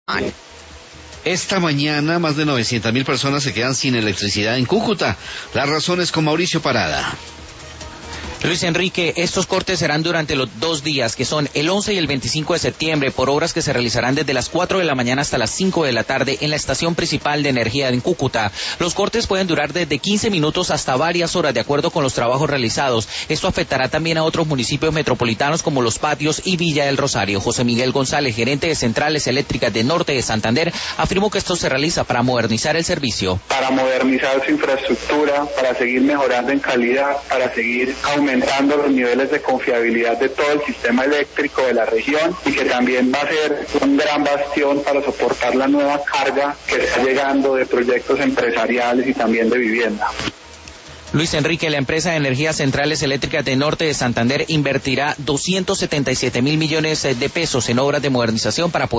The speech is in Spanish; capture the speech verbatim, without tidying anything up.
Esta mañana más de novecientas mil personas se quedan sin electricidad en Cúcuta. Las razones con Mauricio Parada. Luis Enrique, estos cortes serán durante los dos días, que son el once y el veinticinco de septiembre, por obras que se realizarán desde las cuatro de la mañana hasta las cinco de la tarde en la estación principal de energía en Cúcuta. Los cortes pueden durar desde quince minutos hasta varias horas, de acuerdo con los trabajos realizados. Esto afectará también a otros municipios metropolitanos como Los Patios y Villa del Rosario. José Miguel González, gerente de Centrales Eléctricas de Norte de Santander, afirmó que esto se realiza para modernizar el servicio. Para modernizar su infraestructura, para seguir mejorando en calidad, para seguir aumentando aumentando los niveles de confiabilidad de todo el sistema eléctrico de la región, y que también va a ser un gran bastión para soportar la nueva carga que está llegando de proyectos empresariales y también de vivienda. Luis Enrique, la empresa de energías Centrales Eléctricas de Norte de Santander invertirá doscientos setenta y siete mil millones de pesos en obras de modernización para poder